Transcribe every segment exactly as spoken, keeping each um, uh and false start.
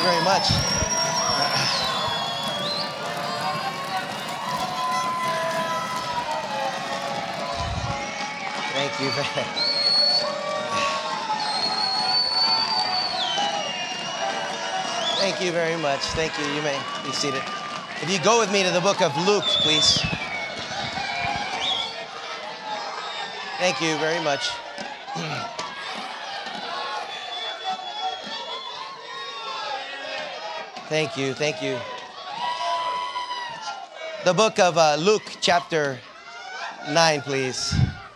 very much. Thank you. Thank you very much. Thank you. You may be seated. If you go with me to the book of Luke, please. Thank you very much. Thank you. Thank you. The book of uh, Luke, chapter nine, please.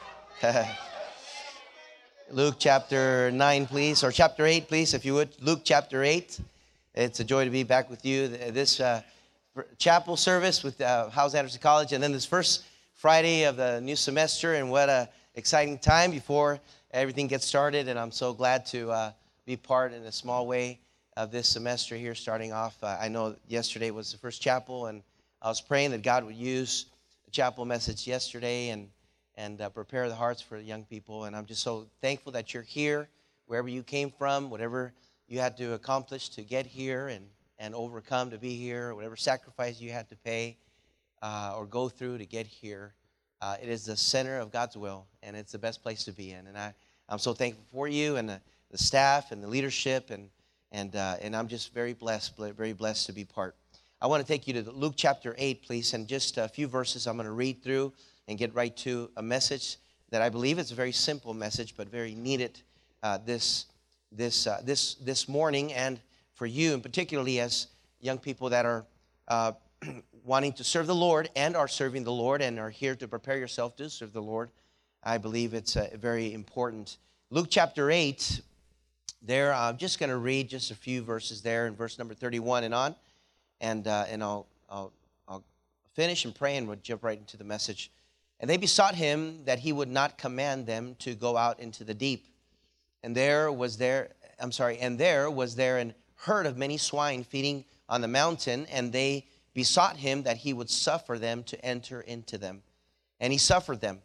Luke chapter nine, please, or chapter eight, please, if you would. Luke chapter eight. It's a joy to be back with you. This uh, chapel service with uh, Howes Anderson College, and then this first Friday of the new semester, and what a exciting time before everything gets started. And I'm so glad to uh, be part in a small way of this semester here starting off. Uh, I know yesterday was the first chapel, and I was praying that God would use the chapel message yesterday and and uh, prepare the hearts for the young people. And I'm just so thankful that you're here, wherever you came from, whatever you had to accomplish to get here and, and overcome to be here, whatever sacrifice you had to pay uh, or go through to get here. Uh, it is the center of God's will, and it's the best place to be in. And I, I'm so thankful for you and the, the staff and the leadership, and and uh, and I'm just very blessed, very blessed to be part. I want to take you to Luke chapter eight, please, and just a few verses I'm going to read through and get right to a message that I believe is a very simple message, but very needed uh, this this uh, this this morning, and for you, and particularly as young people that are uh, wanting to serve the Lord and are serving the Lord and are here to prepare yourself to serve the Lord. I believe it's uh, very important. Luke chapter eight. There, I'm just going to read just a few verses there, in verse number thirty-one and on, and uh, and I'll, I'll I'll finish and pray, and we'll jump right into the message. And they besought him that he would not command them to go out into the deep. And there was there, I'm sorry, and there was there an herd of many swine feeding on the mountain, and they besought him that he would suffer them to enter into them. And he suffered them.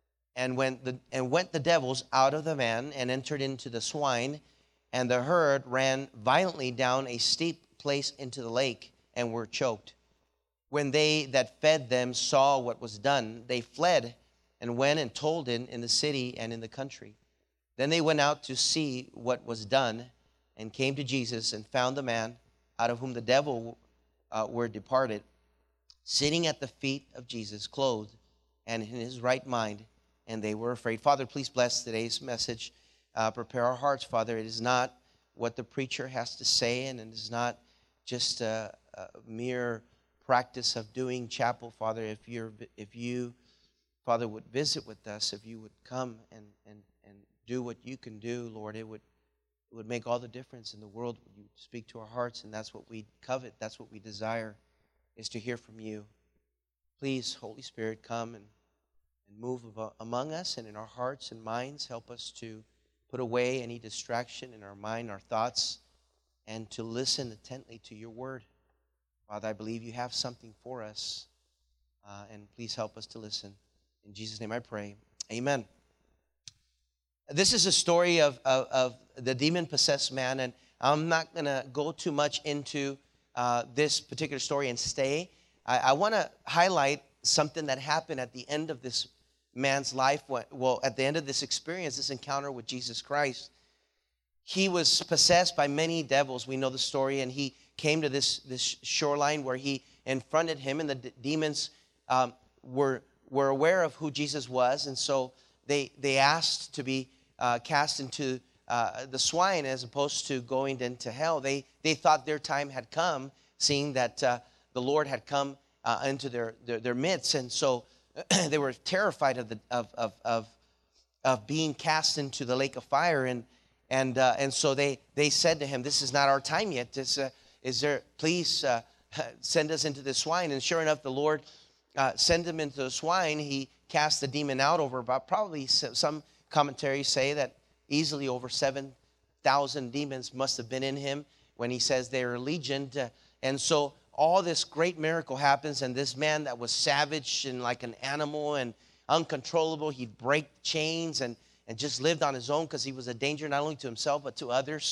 And when the and went the devils out of the man and entered into the swine, and the herd ran violently down a steep place into the lake and were choked. When they that fed them saw what was done, they fled and went and told it in the city and in the country. Then they went out to see what was done, and came to Jesus, and found the man out of whom the devil uh, were departed, sitting at the feet of Jesus, clothed and in his right mind, and they were afraid. Father, please bless today's message. Uh, prepare our hearts, Father. It is not what the preacher has to say, and it is not just a, a mere practice of doing chapel, Father. If you're, if you, Father, would visit with us, if you would come and and and do what you can do, Lord, it would it would make all the difference in the world. You speak to our hearts, and that's what we covet. That's what we desire, is to hear from you. Please, Holy Spirit, come and and move among us and in our hearts and minds. Help us to put away any distraction in our mind, our thoughts, and to listen intently to your word. Father, I believe you have something for us, uh, and please help us to listen. In Jesus' name I pray. Amen. This is a story of, of, of the demon-possessed man, and I'm not going to go too much into uh, this particular story and stay. I, I want to highlight something that happened at the end of this man's life. Well, at the end of this experience, this encounter with Jesus Christ. He was possessed by many devils. We know the story, and he came to this, this shoreline where he confronted him, and the d- demons um, were were aware of who Jesus was, and so they they asked to be uh, cast into uh, the swine as opposed to going into hell. They they thought their time had come, seeing that uh, the Lord had come uh, into their, their their midst, and so they were terrified of the of of of of being cast into the lake of fire, and and uh, and so they they said to him, "This is not our time yet. This, uh, is there? Please uh, send us into the swine." And sure enough, the Lord uh, sent him into the swine. He cast the demon out over about probably some commentaries say that easily over seven thousand demons must have been in him when he says they are legion. Uh, and so all this great miracle happens, and this man that was savage and like an animal and uncontrollable, he'd break chains and, and just lived on his own because he was a danger not only to himself but to others.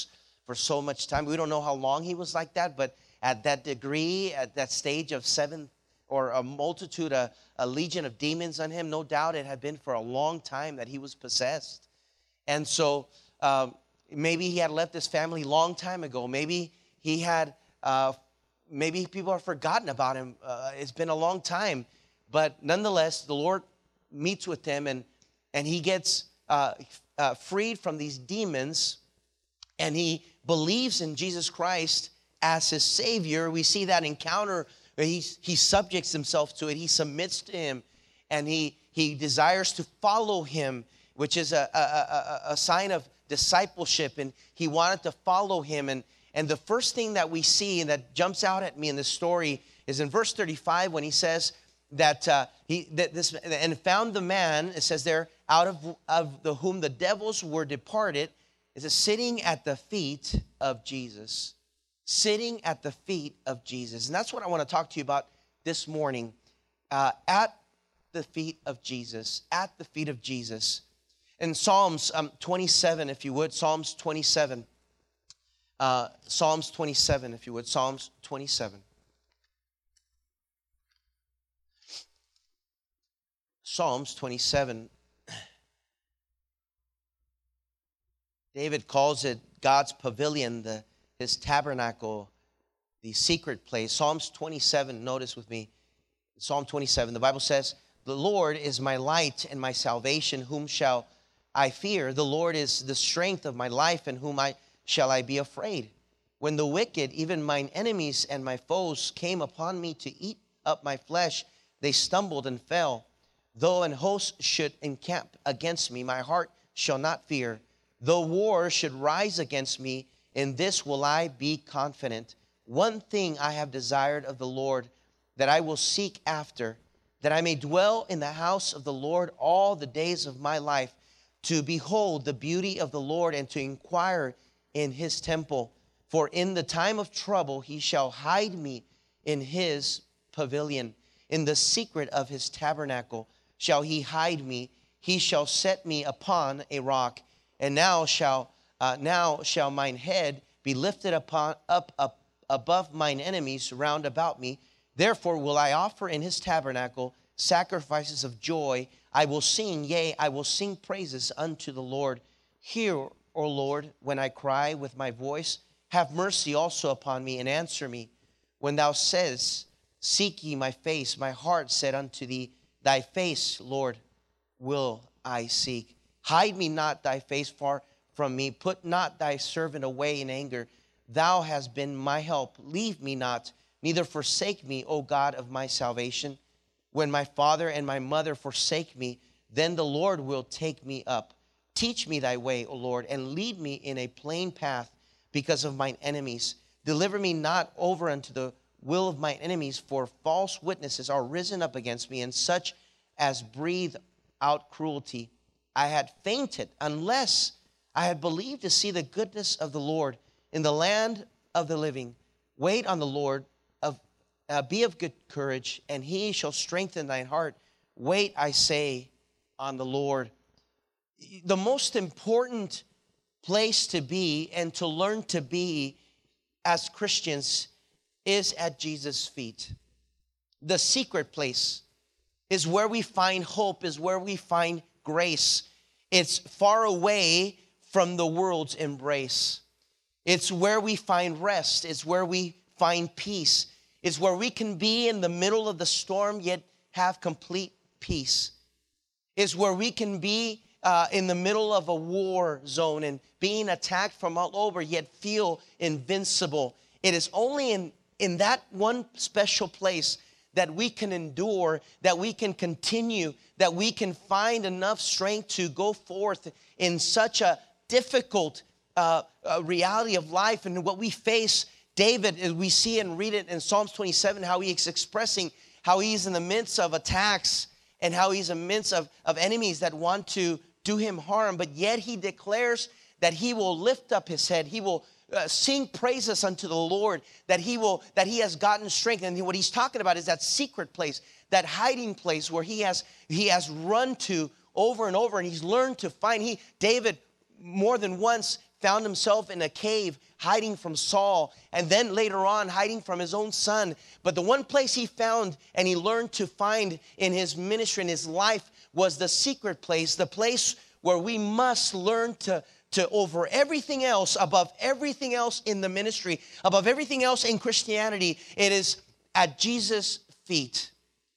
for so much time. We don't know how long he was like that, but at that degree, at that stage of seven or a multitude, a, a legion of demons on him, no doubt it had been for a long time that he was possessed. And so um, maybe he had left his family a long time ago. Maybe he had, uh, maybe people have forgotten about him. Uh, it's been a long time. But nonetheless, the Lord meets with him, and, and he gets uh, uh, freed from these demons, and he believes in Jesus Christ as his Savior. We see that encounter where he, he subjects himself to it. He submits to him, and he, he desires to follow him, which is a, a, a, a sign of discipleship, and he wanted to follow him. And, and the first thing that we see and that jumps out at me in this story is in verse thirty-five when he says that uh, he that this and found the man, it says there, out of, of the whom the devils were departed. It says sitting at the feet of Jesus. Sitting at the feet of Jesus. And that's what I want to talk to you about this morning. Uh, at the feet of Jesus. At the feet of Jesus. In Psalms um, twenty-seven, if you would. Psalms twenty-seven. Uh, Psalms twenty-seven, if you would. Psalms twenty-seven. Psalms twenty-seven. David calls it God's pavilion, the, his tabernacle, the secret place. Psalms twenty-seven, notice with me. Psalm twenty-seven, the Bible says, the Lord is my light and my salvation. Whom shall I fear? The Lord is the strength of my life, and whom I shall I be afraid? When the wicked, even mine enemies and my foes, came upon me to eat up my flesh, they stumbled and fell. Though an host should encamp against me, my heart shall not fear. Though war should rise against me, in this will I be confident. One thing I have desired of the Lord, that I will seek after, that I may dwell in the house of the Lord all the days of my life, to behold the beauty of the Lord and to inquire in his temple. For in the time of trouble he shall hide me in his pavilion. In the secret of his tabernacle shall he hide me. He shall set me upon a rock. And now shall uh, now shall mine head be lifted upon up, up above mine enemies round about me. Therefore will I offer in his tabernacle sacrifices of joy. I will sing, yea, I will sing praises unto the Lord. Hear, O Lord, when I cry with my voice. Have mercy also upon me and answer me. When thou says, seek ye my face, my heart said unto thee, thy face, Lord, will I seek. Hide me not thy face far from me. Put not thy servant away in anger. Thou hast been my help. Leave me not, neither forsake me, O God of my salvation. When my father and my mother forsake me, then the Lord will take me up. Teach me thy way, O Lord, and lead me in a plain path because of mine enemies. Deliver me not over unto the will of mine enemies, for false witnesses are risen up against me, and such as breathe out cruelty. I had fainted unless I had believed to see the goodness of the Lord in the land of the living. Wait on the Lord, of, uh, be of good courage, and he shall strengthen thine heart. Wait, I say, on the Lord. The most important place to be and to learn to be as Christians is at Jesus' feet. The secret place is where we find hope, is where we find grace. It's far away from the world's embrace. It's where we find rest. It's where we find peace. It's where we can be in the middle of the storm yet have complete peace. It's where we can be uh, in the middle of a war zone and being attacked from all over yet feel invincible. It is only in, in that one special place that we can endure, that we can continue, that we can find enough strength to go forth in such a difficult uh, uh, reality of life and what we face. David, as we see and read it in Psalms twenty-seven, how he is expressing how he's in the midst of attacks and how he's in the midst of, of enemies that want to do him harm, but yet he declares that he will lift up his head. He will Uh, sing praises unto the Lord, that he will, that he has gotten strength. And what he's talking about is that secret place, that hiding place where he has, he has run to over and over, and he's learned to find. He, David, more than once found himself in a cave hiding from Saul, and then later on hiding from his own son. But the one place he found and he learned to find in his ministry, in his life, was the secret place, the place where we must learn to, to over everything else, above everything else in the ministry, above everything else in Christianity. It is at Jesus' feet.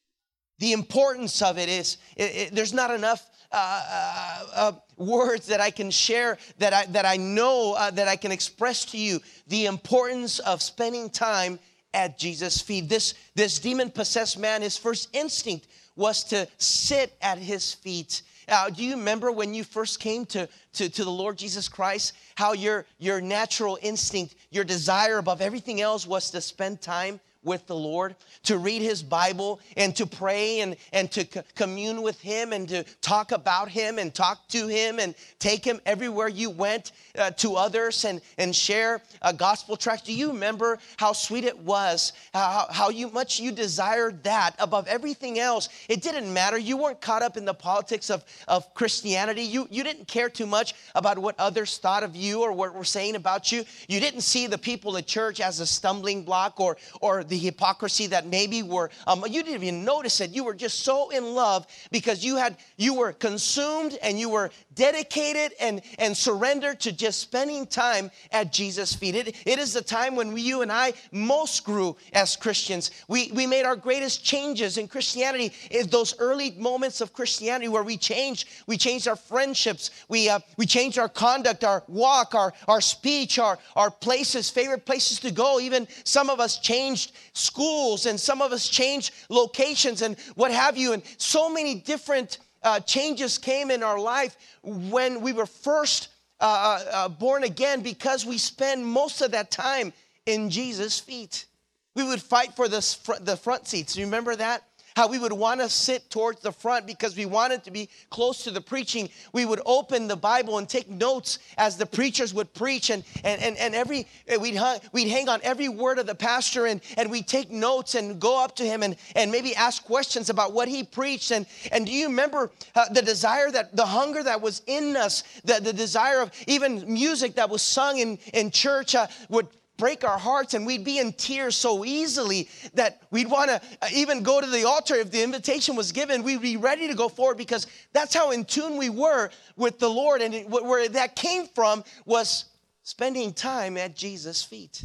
The importance of it is, it, it, there's not enough uh, uh, uh, words that I can share, that I, that I know, uh, that I can express to you. The importance of spending time at Jesus' feet. This, this demon-possessed man, his first instinct was to sit at his feet. Uh, do you remember when you first came to, to, to the Lord Jesus Christ, how your, your natural instinct, your desire above everything else was to spend time with the Lord, to read his Bible and to pray and, and to co- commune with him and to talk about him and talk to him and take him everywhere you went uh, to others and, and share a gospel tract? Do you remember how sweet it was, how, how you, much you desired that above everything else? It didn't matter. You weren't caught up in the politics of, of Christianity. You, you didn't care too much about what others thought of you or what were saying about you. You didn't see the people at church as a stumbling block or, or the hypocrisy that maybe were, um, you didn't even notice it. You were just so in love because you had, you were consumed and you were dedicated and, and surrendered to just spending time at Jesus' feet. It, it is the time when we, you and I most grew as Christians. We, we made our greatest changes in Christianity. Is those early moments of Christianity where we changed, we changed our friendships, we, uh, we changed our conduct, our walk, our, our speech, our, our places, favorite places to go. Even some of us changed schools and some of us changed locations and what have you. And so many different uh, changes came in our life when we were first uh, uh, born again, because we spend most of that time in Jesus' feet. We would fight for the, fr- the front seats. You remember that? How we would want to sit towards the front because we wanted to be close to the preaching. We would open the Bible and take notes as the preachers would preach. And, and, and, and every we'd, hung, we'd hang on every word of the pastor and, and we'd take notes and go up to him and, and maybe ask questions about what he preached. And, and do you remember uh, the desire, that the hunger that was in us, the, the desire of even music that was sung in, in church uh, would break our hearts, and we'd be in tears so easily that we'd want to even go to the altar. If the invitation was given, we'd be ready to go forward because that's how in tune we were with the Lord. And it, where that came from was spending time at Jesus' feet.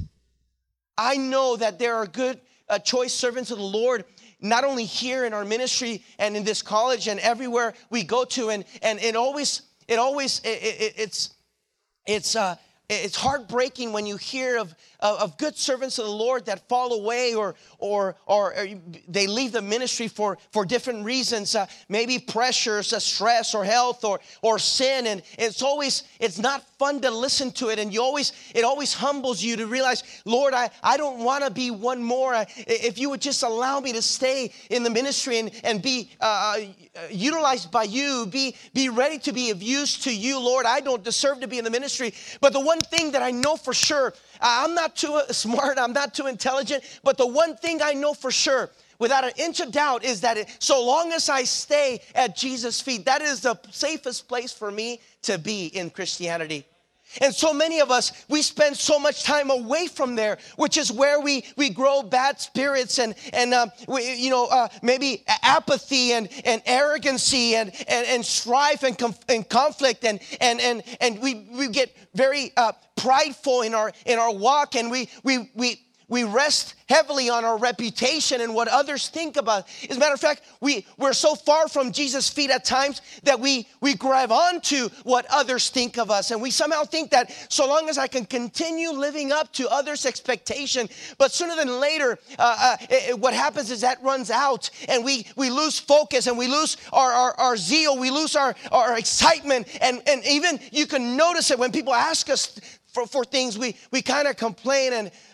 I know that there are good uh, choice servants of the Lord, not only here in our ministry and in this college and everywhere we go to, and and it always it always it, it, it's it's uh It's heartbreaking when you hear of, of, of good servants of the Lord that fall away or or or they leave the ministry for, for different reasons, uh, maybe pressures, uh, stress, or health, or or sin, and it's always it's not fun to listen to it, and you always it always humbles you to realize, Lord, I, I don't want to be one more. I, if you would just allow me to stay in the ministry and and be uh, utilized by you, be be ready to be of use to you, Lord. I don't deserve to be in the ministry, but the one thing that I know for sure, I'm not too smart, I'm not too intelligent, but the one thing I know for sure, without an inch of doubt, is that it, so long as I stay at Jesus' feet, that is the safest place for me to be in Christianity. And so many of us, we spend so much time away from there, which is where we, we grow bad spirits and, and um, we, you know, uh, maybe apathy and, and arrogancy and, and, and strife and, conf- and conflict. And, and, and, and we, we get very uh, prideful in our, in our walk, and we, we, we, we rest heavily on our reputation and what others think about. As a matter of fact, we, we're so far from Jesus' feet at times that we, we grab onto what others think of us. And we somehow think that so long as I can continue living up to others' expectation, but sooner than later, uh, uh, it, what happens is that runs out and we, we lose focus and we lose our, our, our zeal, we lose our, our excitement. And, and even you can notice it when people ask us For, for things, we, we kind of complain and,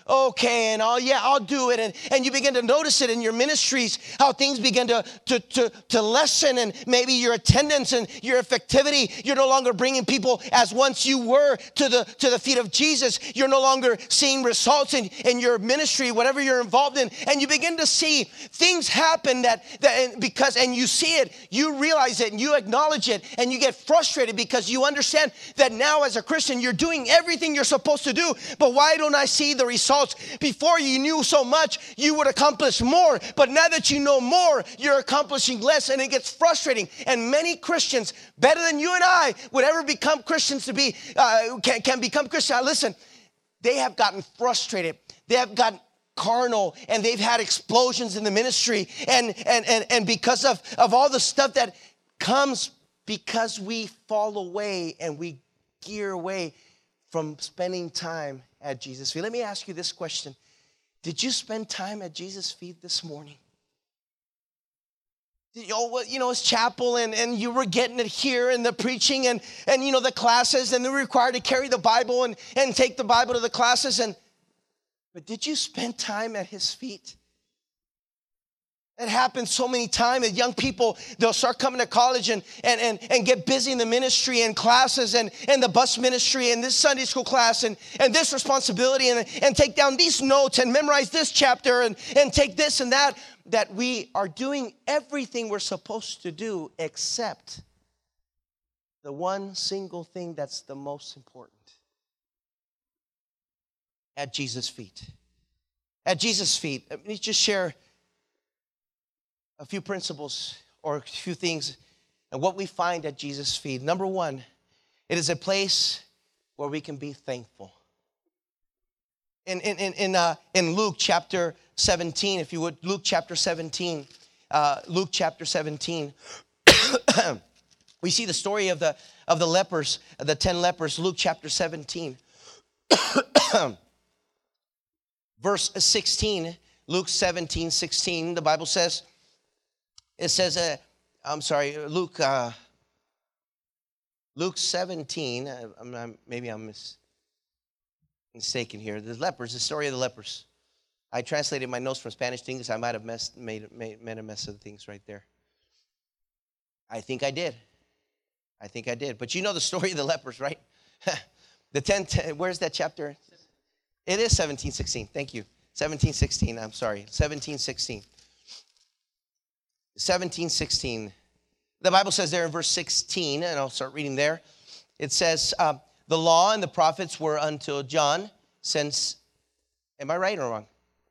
okay, and I'll, yeah, I'll do it. And, and you begin to notice it in your ministries, how things begin to, to, to, to lessen, and maybe your attendance and your effectivity. You're no longer bringing people as once you were to the, to the feet of Jesus. You're no longer seeing results in, in your ministry, whatever you're involved in. And you begin to see things happen that, that because, and you see it, you realize it, and you acknowledge it, and you get frustrated because you understand that now as a Christian, you're doing everything you're supposed to do, but why don't I see the results? Before you knew so much, you would accomplish more, but now that you know more, you're accomplishing less, and it gets frustrating. And many Christians, better than you and I, would ever become Christians to be, uh, can, can become Christians. Listen, they have gotten frustrated. They have gotten carnal, and they've had explosions in the ministry, and and and, and because of, of all the stuff that comes because we fall away and we gear away from spending time at Jesus' feet. Let me ask you this question. Did you spend time at Jesus' feet this morning? You know, you know, it's chapel, and, and you were getting it here, and the preaching, and, and you know, the classes, and they're required to carry the Bible and, and take the Bible to the classes. And but did you spend time at his feet? It happens so many times that young people, they'll start coming to college and, and, and, and get busy in the ministry and classes and, and the bus ministry and this Sunday school class and, and this responsibility and, and take down these notes and memorize this chapter and, and take this and that, that we are doing everything we're supposed to do except the one single thing that's the most important. At Jesus' feet. At Jesus' feet. Let me just share a few principles or a few things and what we find at Jesus' feet. Number one, it is a place where we can be thankful. In, in, in, in, uh, in Luke chapter seventeen, if you would, Luke chapter seventeen, uh, Luke chapter seventeen, we see the story of the, of the lepers, the ten lepers, Luke chapter seventeen. Verse sixteen, Luke seventeen, sixteen, the Bible says, it says, uh, I'm sorry, Luke, uh, Luke seventeen, uh, I'm, I'm, maybe I'm mis- mistaken here. The lepers, the story of the lepers. I translated my notes from Spanish to English. I might have messed, made, made, made a mess of things right there. I think I did. I think I did. But you know the story of the lepers, right? the ten, ten, where's that chapter? It is seventeen sixteen. Thank you. seventeen sixteen. I'm sorry. seventeen sixteen. seventeen sixteen. The Bible says there in verse sixteen, and I'll start reading there. It says, uh, the law and the prophets were until John, since, am I right or wrong?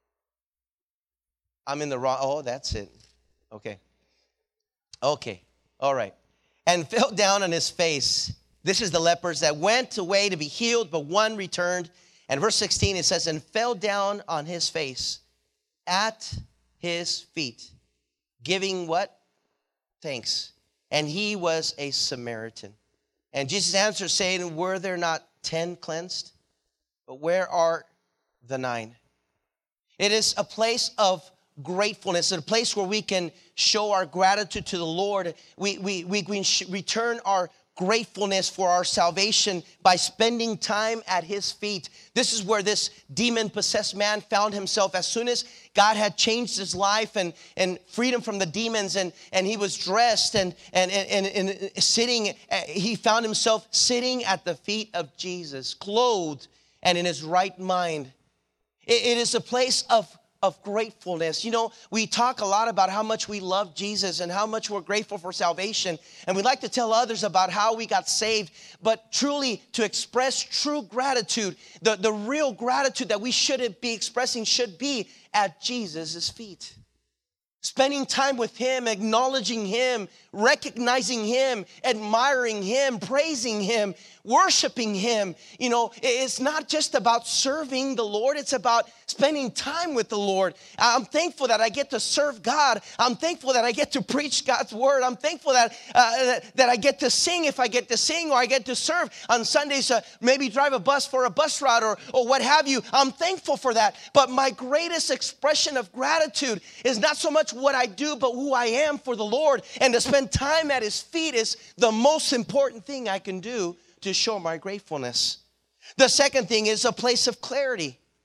I'm in the wrong, oh, that's it. Okay. Okay. All right. And fell down on his face. This is the lepers that went away to be healed, but one returned. And verse sixteen, it says, and fell down on his face at his feet, giving what? Thanks. And he was a Samaritan. And Jesus answered, saying, were there not ten cleansed? But where are the nine? It is a place of gratefulness, a place where we can show our gratitude to the Lord. We, we, we, we return our gratefulness for our salvation by spending time at his feet. This is where this demon-possessed man found himself as soon as God had changed his life and, and freed him from the demons, and, and he was dressed and, and, and, and, and sitting, he found himself sitting at the feet of Jesus, clothed and in his right mind. It, it is a place of of gratefulness. You know, we talk a lot about how much we love Jesus and how much we're grateful for salvation. And we like to tell others about how we got saved. But truly, to express true gratitude, the, the real gratitude that we should be expressing should be at Jesus' feet. Spending time with him, acknowledging him, recognizing him, admiring him, praising him, worshiping him. You know, it's not just about serving the Lord. It's about spending time with the Lord. I'm thankful that I get to serve God. I'm thankful that I get to preach God's word. I'm thankful that uh, that, that I get to sing if I get to sing, or I get to serve on Sundays, uh, maybe drive a bus for a bus route or, or what have you. I'm thankful for that. But my greatest expression of gratitude is not so much what I do, but who I am for the Lord. And to spend time at his feet is the most important thing I can do to show my gratefulness. The second thing is a place of clarity.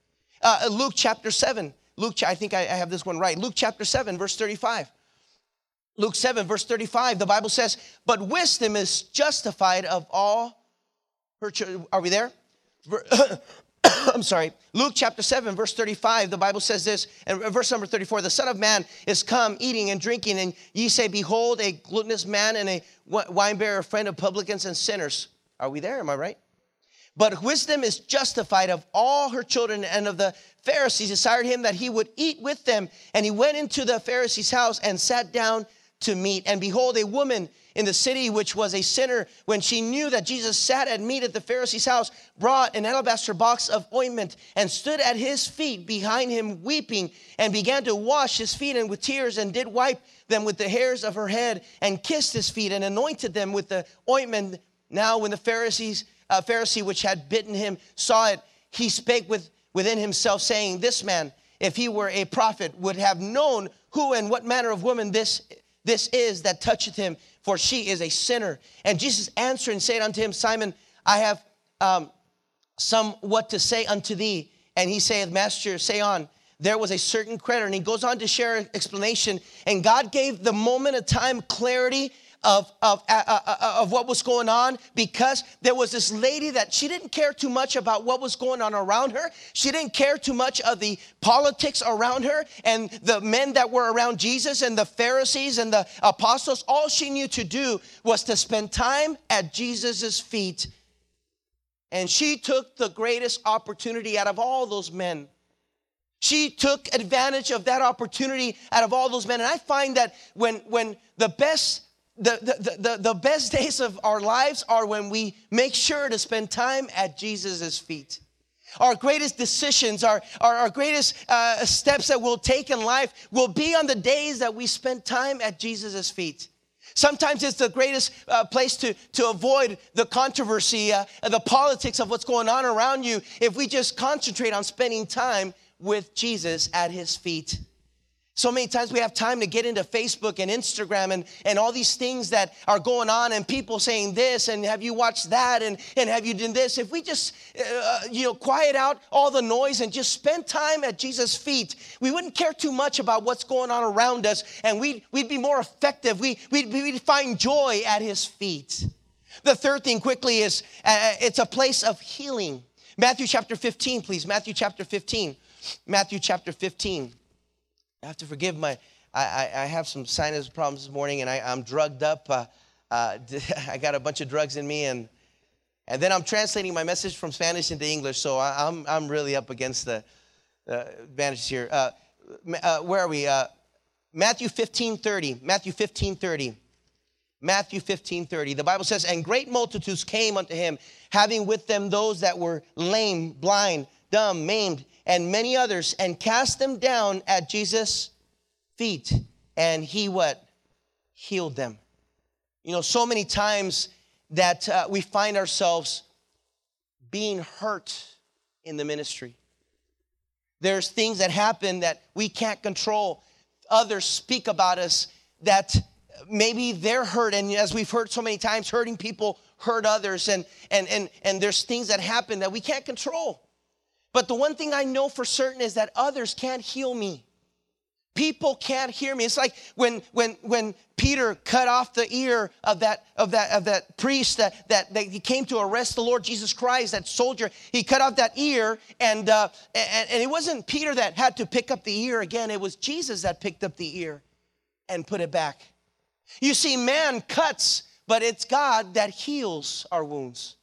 uh, Luke chapter seven. Luke, I think I have this one right. Luke chapter seven, verse thirty-five. Luke seven, verse thirty-five, the Bible says, but wisdom is justified of all her children. Are we there? I'm sorry. Luke chapter seven, verse thirty-five, the Bible says this, and verse number thirty-four, the Son of Man is come eating and drinking, and ye say, behold, a gluttonous man and a winebearer, friend of publicans and sinners. Are we there? Am I right? But wisdom is justified of all her children, and of the Pharisees desired him that he would eat with them. And he went into the Pharisee's house and sat down to meat. And behold, a woman in the city, which was a sinner, when she knew that Jesus sat at meat at the Pharisee's house, brought an alabaster box of ointment and stood at his feet behind him weeping, and began to wash his feet and with tears, and did wipe them with the hairs of her head, and kissed his feet and anointed them with the ointment. Now when the Pharisees, uh, Pharisee which had bitten him saw it, he spake with, within himself, saying, this man, if he were a prophet, would have known who and what manner of woman this This is that toucheth him, for she is a sinner. And Jesus answered and said unto him, Simon, I have um, somewhat to say unto thee. And he saith, Master, say on. There was a certain creditor, and he goes on to share an explanation. And God gave the moment of time clarity of, of, uh, uh, of what was going on, because there was this lady that she didn't care too much about what was going on around her. She didn't care too much of the politics around her and the men that were around Jesus and the Pharisees and the apostles. All she knew to do was to spend time at Jesus's feet. And she took the greatest opportunity out of all those men. She took advantage of that opportunity out of all those men. And I find that when, when the best The, the, the, the best days of our lives are when we make sure to spend time at Jesus' feet. Our greatest decisions, our, our, our greatest uh, steps that we'll take in life will be on the days that we spend time at Jesus' feet. Sometimes it's the greatest uh, place to, to avoid the controversy, uh, the politics of what's going on around you, if we just concentrate on spending time with Jesus at his feet. So many times we have time to get into Facebook and Instagram and, and all these things that are going on, and people saying this, and have you watched that, and, and have you done this? If we just, uh, you know, quiet out all the noise and just spend time at Jesus' feet, we wouldn't care too much about what's going on around us, and we'd, we'd be more effective. We, we'd, we'd find joy at his feet. The third thing quickly is uh, it's a place of healing. Matthew chapter fifteen, please. Matthew chapter fifteen. Matthew chapter fifteen. I have to forgive my, I, I, I have some sinus problems this morning, and I, I'm drugged up. Uh, uh, I got a bunch of drugs in me, and and then I'm translating my message from Spanish into English, so I, I'm I'm really up against the uh, advantages here. Uh, uh, where are we? Uh, Matthew fifteen thirty. Matthew fifteen thirty. Matthew fifteen thirty. The Bible says, and great multitudes came unto him, having with them those that were lame, blind, dumb, maimed, and many others, and cast them down at Jesus' feet. And he what? Healed them. You know, so many times that uh, we find ourselves being hurt in the ministry. There's things that happen that we can't control. Others speak about us that maybe they're hurt, and as we've heard so many times, hurting people hurt others, and and and and there's things that happen that we can't control. But the one thing I know for certain is that others can't heal me. People can't hear me. It's like when when when Peter cut off the ear of that of that of that priest that that, that he came to arrest the Lord Jesus Christ, that soldier. He cut off that ear, and uh, and, and it wasn't Peter that had to pick up the ear again. It was Jesus that picked up the ear and put it back. You see, man cuts, but it's God that heals our wounds.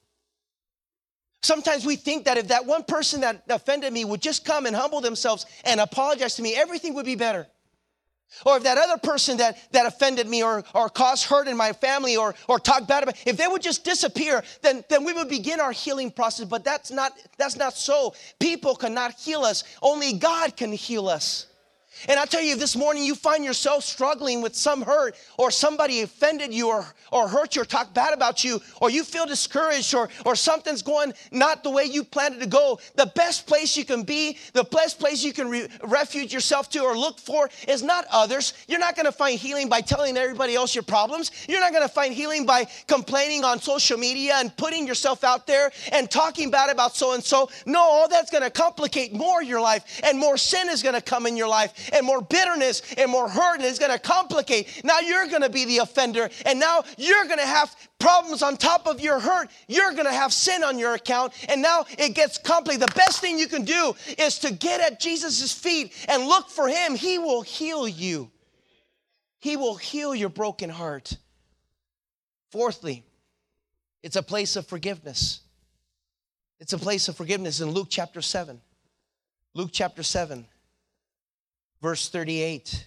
Sometimes we think that if that one person that offended me would just come and humble themselves and apologize to me, everything would be better. Or if that other person that, that offended me or, or caused hurt in my family or, or talked bad about me, if they would just disappear, then, then we would begin our healing process. But that's not, that's not so. People cannot heal us. Only God can heal us. And I tell you, this morning you find yourself struggling with some hurt, or somebody offended you or, or hurt you or talked bad about you, or you feel discouraged, or, or something's going not the way you planned it to go. The best place you can be, the best place you can re- refuge yourself to or look for is not others. You're not going to find healing by telling everybody else your problems. You're not going to find healing by complaining on social media and putting yourself out there and talking bad about so-and-so. No, all that's going to complicate more your life, and more sin is going to come in your life, and more bitterness and more hurt is going to complicate. Now you're going to be the offender, and now you're going to have problems on top of your hurt. You're going to have sin on your account, and now it gets complicated. The best thing you can do is to get at Jesus' feet and look for him. He will heal you. He will heal your broken heart. Fourthly, it's a place of forgiveness. It's a place of forgiveness in Luke chapter seven. Luke chapter seven, verse thirty-eight.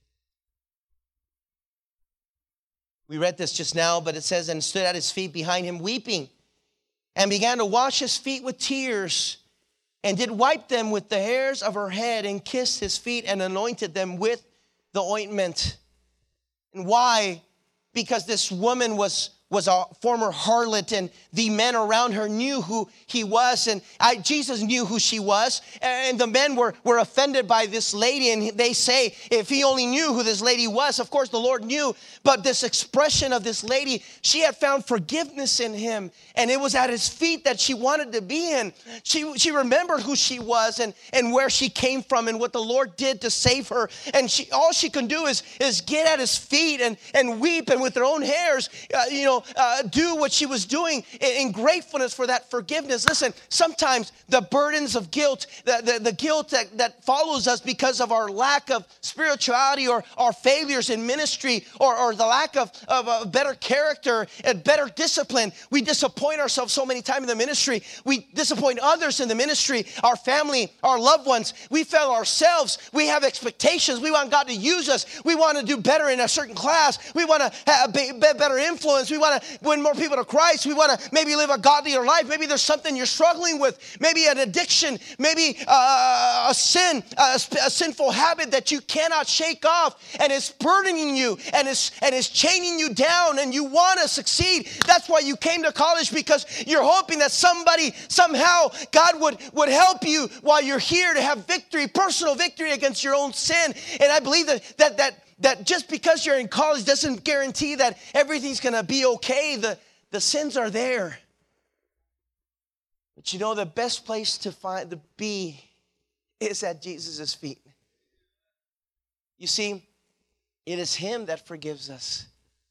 We read this just now, but it says, and stood at his feet behind him weeping, and began to wash his feet with tears, and did wipe them with the hairs of her head, and kissed his feet, and anointed them with the ointment. And why? Because this woman was was a former harlot, and the men around her knew who he was, and I, Jesus knew who she was, and the men were, were offended by this lady, and they say, if he only knew who this lady was. Of course, the Lord knew, but this expression of this lady, she had found forgiveness in him, and it was at his feet that she wanted to be in. She, she remembered who she was, and, and where she came from, and what the Lord did to save her, and she all she can do is, is get at his feet and, and weep, and with her own hairs, uh, you know, Uh, do what she was doing in, in gratefulness for that forgiveness. Listen, sometimes the burdens of guilt, the, the, the guilt that, that follows us because of our lack of spirituality, or our failures in ministry, or, or the lack of, of a better character and better discipline. We disappoint ourselves so many times in the ministry. We disappoint others in the ministry, our family, our loved ones. We fail ourselves. We have expectations. We want God to use us. We want to do better in a certain class. We want to have be, be better influence. We want to win more people to Christ. We want to maybe live a godlier life. Maybe there's something you're struggling with. Maybe an addiction. Maybe uh, a sin, a, a sinful habit that you cannot shake off, and it's burdening you, and it's and it's chaining you down, and you want to succeed. That's why you came to college, because you're hoping that somebody, somehow, God would, would help you while you're here to have victory, personal victory against your own sin. And I believe that that that that just because you're in college doesn't guarantee that everything's going to be okay. The, the sins are there. But you know, the best place to find to be is at Jesus' feet. You see, it is him that forgives us.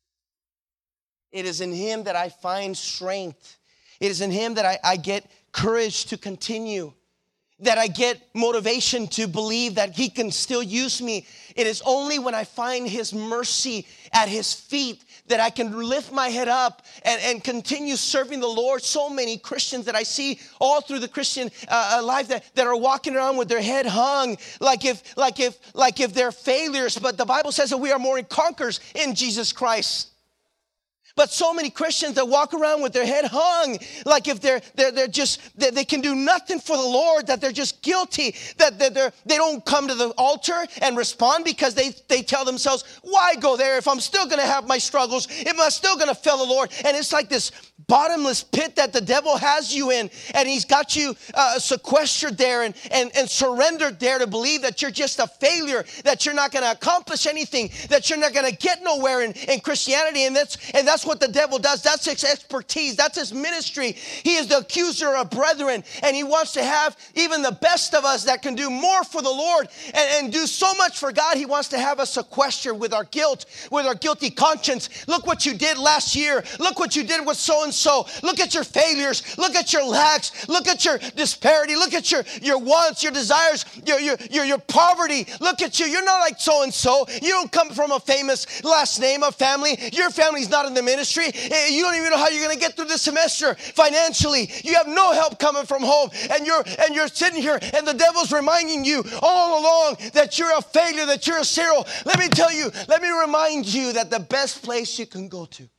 It is in him that I find strength. It is in him that I, I get courage to continue, that I get motivation to believe that he can still use me. It is only when I find his mercy at his feet that I can lift my head up and, and continue serving the Lord. So many Christians that I see all through the Christian uh, life that, that are walking around with their head hung, like if, like if, like if they're failures. But the Bible says that we are more than conquerors in Jesus Christ. But so many Christians that walk around with their head hung, like if they're they're, they're just they, they can do nothing for the Lord, that they're just guilty, that they're, they're they don't come to the altar and respond because they they tell themselves, why go there if I'm still going to have my struggles, if I'm still going to fail the Lord? And it's like this bottomless pit that the devil has you in, and he's got you uh, sequestered there and, and, and surrendered there to believe that you're just a failure, that you're not going to accomplish anything, that you're not going to get nowhere in, in Christianity. And that's and that's what the devil does. That's his expertise. That's his ministry. He is the accuser of brethren, and he wants to have even the best of us that can do more for the Lord and, and do so much for God. He wants to have us sequestered with our guilt, with our guilty conscience. Look what you did last year. Look what you did with so-and-so. Look at your failures. Look at your lacks. Look at your disparity. Look at your, your wants, your desires, your, your, your, your poverty. Look at you. You're not like so-and-so. You don't come from a famous last name, a family. Your family's not in the ministry. You don't even know how you're going to get through this semester financially. You have no help coming from home, and you're and you're sitting here, and the devil's reminding you all along that you're a failure, that you're a zero. Let me tell you, let me remind you that the best place you can go to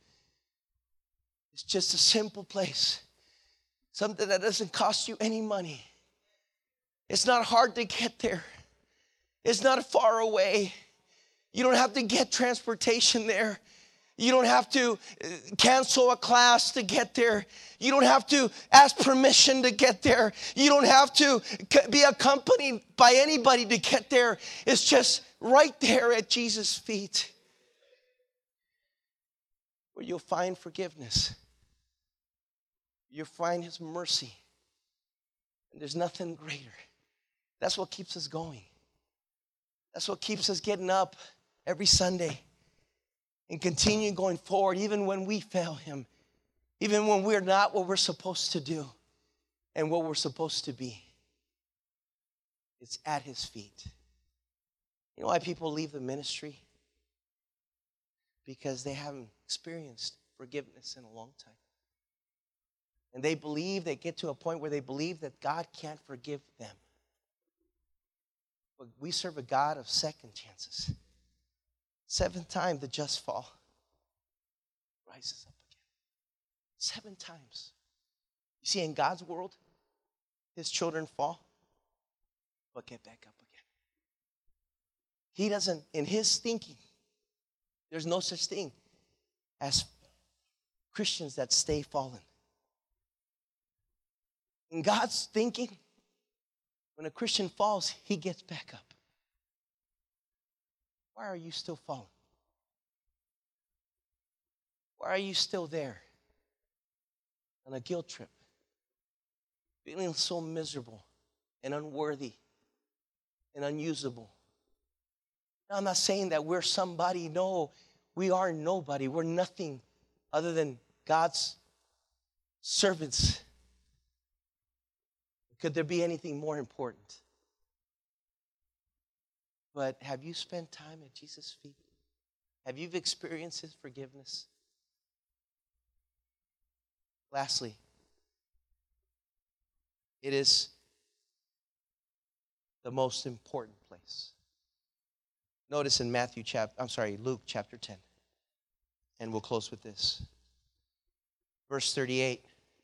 is just a simple place, something that doesn't cost you any money. It's not hard to get there. It's not far away. You don't have to get transportation there. You don't have to cancel a class to get there. You don't have to ask permission to get there. You don't have to be accompanied by anybody to get there. It's just right there at Jesus' feet where you'll find forgiveness. You'll find his mercy. And there's nothing greater. That's what keeps us going. That's what keeps us getting up every Sunday and continue going forward, even when we fail him, even when we're not what we're supposed to do and what we're supposed to be. It's at his feet. You know why people leave the ministry? Because they haven't experienced forgiveness in a long time. And they believe, they get to a point where they believe that God can't forgive them. But we serve a God of second chances. Seventh time the just fall, rises up again. Seven times. You see, in God's world, his children fall, but get back up again. He doesn't, in his thinking, there's no such thing as Christians that stay fallen. In God's thinking, when a Christian falls, he gets back up. Why are you still falling? Why are you still there on a guilt trip, feeling so miserable and unworthy and unusable? Now, I'm not saying that we're somebody. No, we are nobody. We're nothing other than God's servants. Could there be anything more important? But have you spent time at Jesus' feet? Have you experienced his forgiveness? Lastly, it is the most important place. Notice in Matthew chapter, I'm sorry, Luke chapter ten. And we'll close with this. Verse thirty-eight.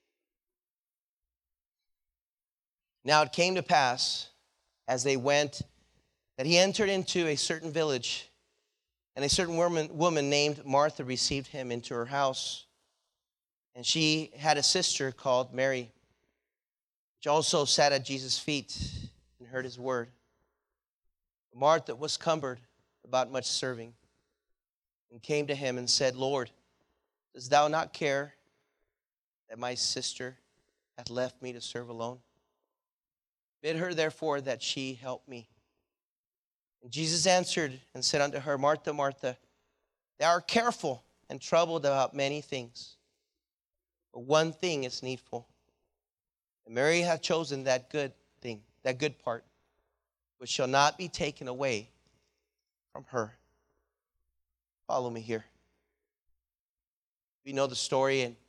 Now it came to pass, as they went, that he entered into a certain village, and a certain woman, woman named Martha received him into her house. And she had a sister called Mary, which also sat at Jesus' feet and heard his word. Martha was cumbered about much serving, and came to him and said, Lord, dost thou not care that my sister hath left me to serve alone? Bid her therefore that she help me. And Jesus answered and said unto her, Martha, Martha, thou art careful and troubled about many things, but one thing is needful. And Mary hath chosen that good thing, that good part, which shall not be taken away from her. Follow me here. We know the story, and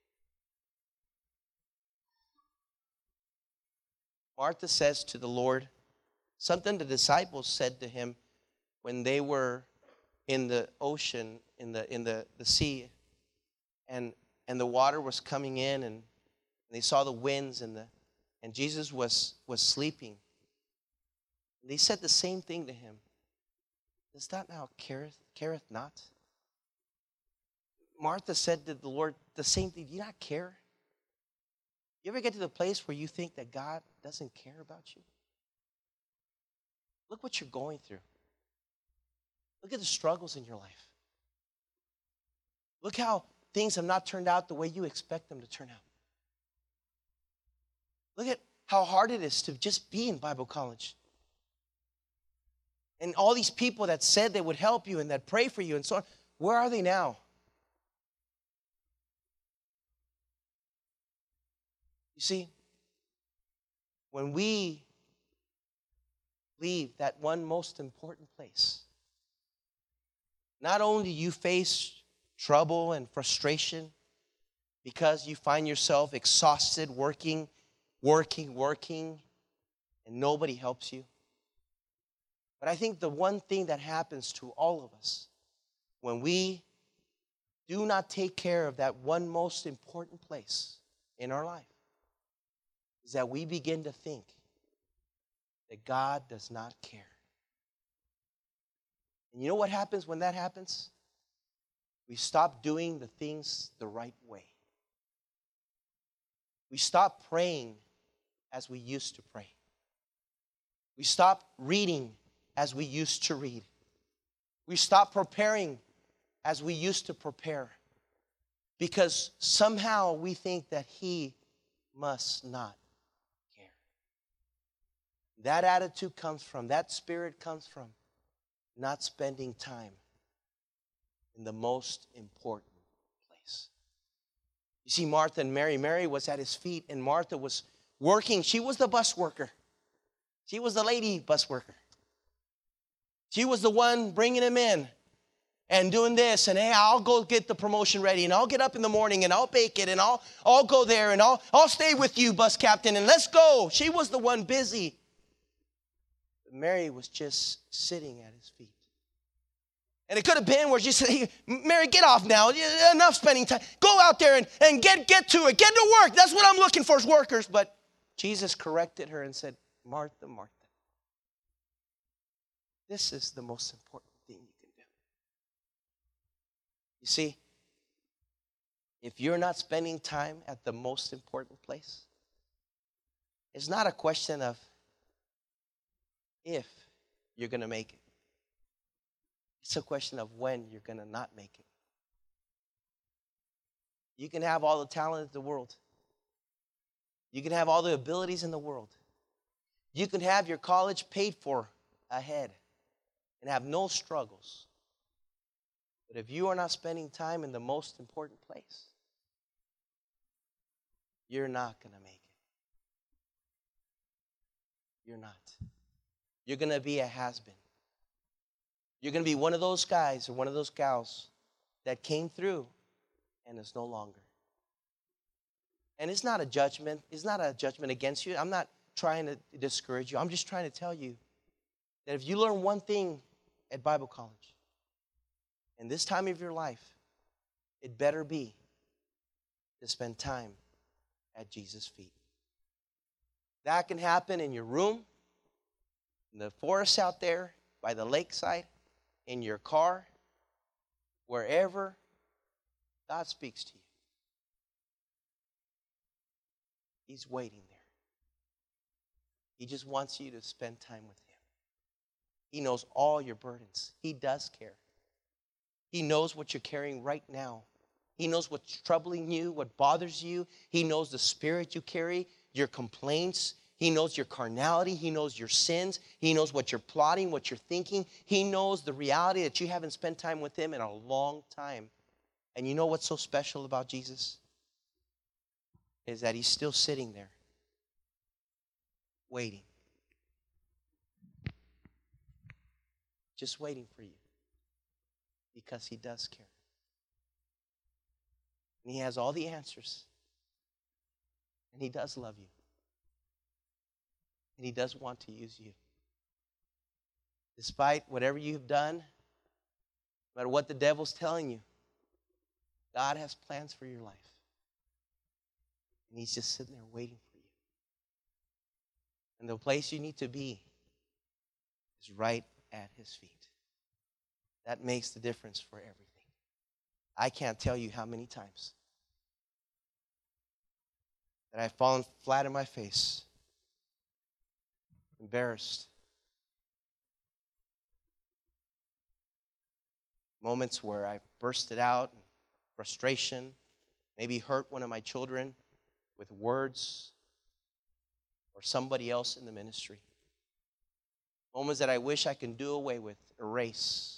Martha says to the Lord something the disciples said to him when they were in the ocean, in the in the, the sea, and and the water was coming in, and they saw the winds, and the and Jesus was was sleeping. They said the same thing to him. Does that now careth, careth not? Martha said to the Lord the same thing. Do you not care? You ever get to the place where you think that God doesn't care about you? Look what you're going through. Look at the struggles in your life. Look how things have not turned out the way you expect them to turn out. Look at how hard it is to just be in Bible college. And all these people that said they would help you and that pray for you and so on, where are they now? You see, when we leave that one most important place, not only do you face trouble and frustration because you find yourself exhausted, working, working, working, and nobody helps you. But I think the one thing that happens to all of us when we do not take care of that one most important place in our life is that we begin to think that God does not care. And you know what happens when that happens? We stop doing the things the right way. We stop praying as we used to pray. We stop reading as we used to read. We stop preparing as we used to prepare. Because somehow we think that He must not care. That attitude comes from, that spirit comes from not spending time in the most important place. You see, Martha and Mary, Mary was at His feet, and Martha was working. She was the bus worker. She was the lady bus worker. She was the one bringing Him in and doing this, and hey, I'll go get the promotion ready, and I'll get up in the morning, and I'll bake it, and I'll, I'll go there, and I'll, I'll stay with you, bus captain, and let's go. She was the one busy. But Mary was just sitting at His feet. And it could have been where she said, hey, Mary, get off now. Enough spending time. Go out there and, and get, get to it. Get to work. That's what I'm looking for is workers. But Jesus corrected her and said, Martha, Martha, this is the most important thing you can do. You see, if you're not spending time at the most important place, it's not a question of if you're going to make it. It's a question of when you're going to not make it. You can have all the talent in the world. You can have all the abilities in the world. You can have your college paid for ahead and have no struggles. But if you are not spending time in the most important place, you're not going to make it. You're not. You're going to be a has-been. You're going to be one of those guys or one of those gals that came through and is no longer. And it's not a judgment. It's not a judgment against you. I'm not trying to discourage you. I'm just trying to tell you that if you learn one thing at Bible college, in this time of your life, it better be to spend time at Jesus' feet. That can happen in your room, in the forest out there, by the lakeside, in your car, wherever God speaks to you. He's waiting there. He just wants you to spend time with Him. He knows all your burdens. He does care. He knows what you're carrying right now. He knows what's troubling you, what bothers you. He knows the spirit you carry, your complaints. He knows your carnality. He knows your sins. He knows what you're plotting, what you're thinking. He knows the reality that you haven't spent time with Him in a long time. And you know what's so special about Jesus? Is that He's still sitting there, waiting. Just waiting for you. Because He does care. And He has all the answers. And He does love you. And He does want to use you. Despite whatever you've done, no matter what the devil's telling you, God has plans for your life. And He's just sitting there waiting for you. And the place you need to be is right at His feet. That makes the difference for everything. I can't tell you how many times that I've fallen flat on my face, embarrassed. Moments where I bursted out in frustration, maybe hurt one of my children with words or somebody else in the ministry. Moments that I wish I could do away with, erase.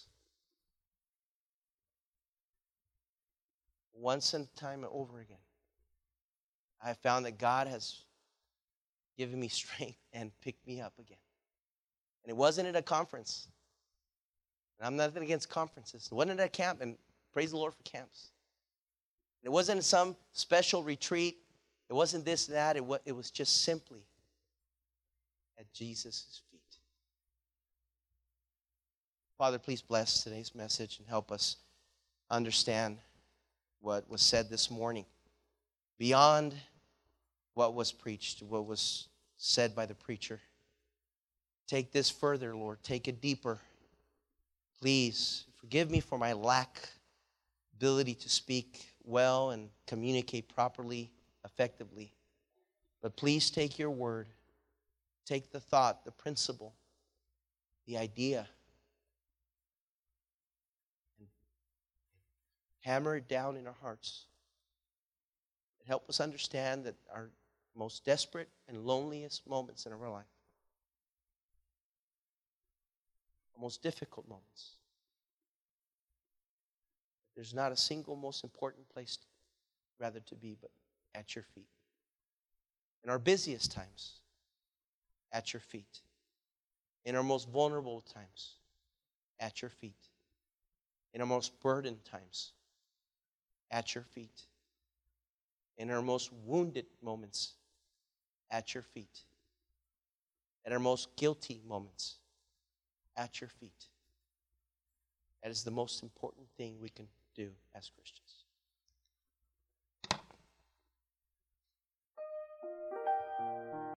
Once and time and over again, I have found that God has given me strength and picked me up again. And it wasn't at a conference. And I'm nothing against conferences. It wasn't at a camp, and praise the Lord for camps. It wasn't some special retreat. It wasn't this and that. It was, it was just simply at Jesus' feet. Father, please bless today's message and help us understand what was said this morning. Beyond what was preached, what was said by the preacher. Take this further, Lord. Take it deeper. Please forgive me for my lack ability to speak well and communicate properly, effectively. But please take your word, take the thought, the principle, the idea, and hammer it down in our hearts. And help us understand that our most desperate and loneliest moments in our life, our most difficult moments, there's not a single most important place rather to be but at your feet. In our busiest times, at your feet. In our most vulnerable times, at your feet. In our most burdened times, at your feet. In our most wounded moments, at your feet. At our most guilty moments, at your feet. That is the most important thing we can do as Christians.